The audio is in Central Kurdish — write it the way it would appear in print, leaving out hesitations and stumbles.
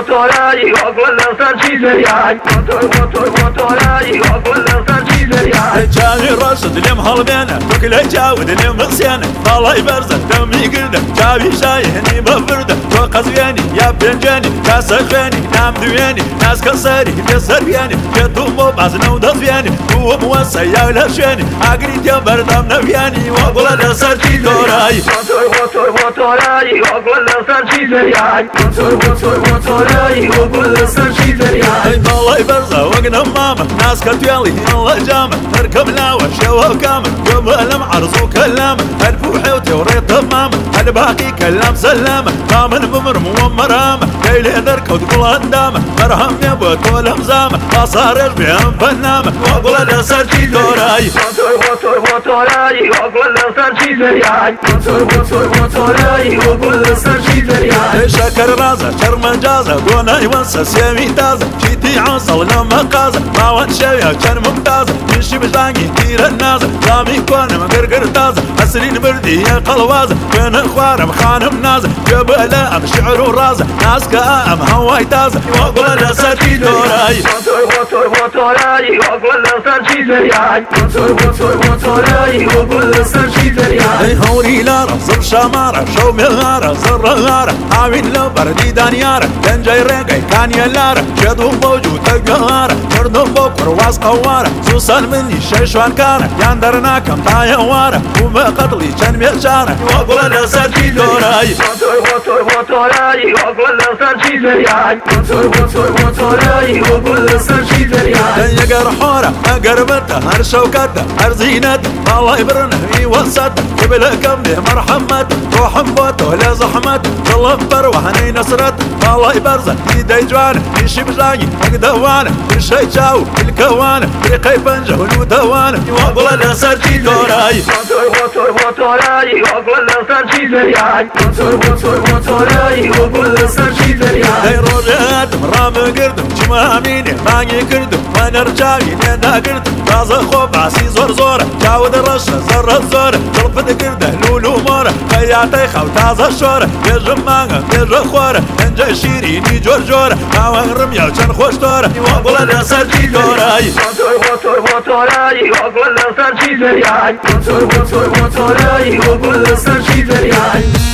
موتوري وأقول له سرشي زريان موتوري وأقول له سرشي زريان جاني رشد لم هالبينه وكله جاود لم مغسينه الله يبرزه دمي قرده جابي شايهني بفرده وقزياني يا بنجاني كاسخيني نام دوياني ناس كسري بيسر بياني يطومو بعزنا ودفياني هو موسى يا لشاني عقريت يا بردم نبياني وأقول له سرشي دوراي موتوري وأقول له سرشي زريان موتوري وأقول له سرشي زريان الله يبرزه وقنا ماما ناس كتيالي الله جامه اركب لاوة شوه كامل قبل معرض وكلامه الفوحي وتوريط ماما الباقي كلام سلامه كامل بمرم ومرامه ليلي ذركه وتقول هندامه مرهم يبوت ولا مزامه ما صار بهم فنامه واقول له سرشي دوراي موتوري وأقول له سرشي زريان موتوري وأقول له سرشي زريان شكر رازه شرم جازه قونا يونسه سيمي تازه جيتي عصل لما قازه ما وان شويه كان ممتازه يمشي بشلاقي كتير النازه رامي كون مقرقر تازه اسرين بردي يا قلوازه بين اخوانم خانم نازه جبله ام شعر ورازه ناس كام هواي تازه واقول له سرشي دوراي موتوري وأقول له سرشي زريان موتوري وأقول له سرشي زريان هوري لارا زر شامارة شو مغارة زر غارة عاوين لو بردي دانيارة دنجاي رقاي كان يلارة شدو موجود تقهارة مردو بوكر واس قوارة سوسان مني شيشوان كارة ياندرناكم تايوارة وما قتلي كان ميرشارة واقول له سرشي دوراي موتوري وأقول له سرشي زريان موتوري وأقول له سرشي زريان يقر حورة أقربته هر شوكته هر زينته الله يبرنه يوسطه قبل كم مرحمته روح بوته لا زحمته طلب وحني نصرته الله يبرزه يدي جوانه يشي بجاني مقدوانه كل شي جاو الكوانه ريقي بنجه والودوانه واقول له سرشي دوراي موتوري وأقول له سرشي زريان موتوري وأقول له سرشي زريان هاي روجات مرام قردم جماميني ماني كردم وانا رجاوي لنا قردم باز خوب عسي زور زوره جاود الرشه زر زوره طلبت قرده لولو موره خياتي خو تازه شوره يا جمانه يا خوره انجا شيريني جورجوره ما رميا كان خوش دوره واقول له سرشي دوراي موتوري وأقول له سرشي زريان موتوري وأقول له سرشي زريان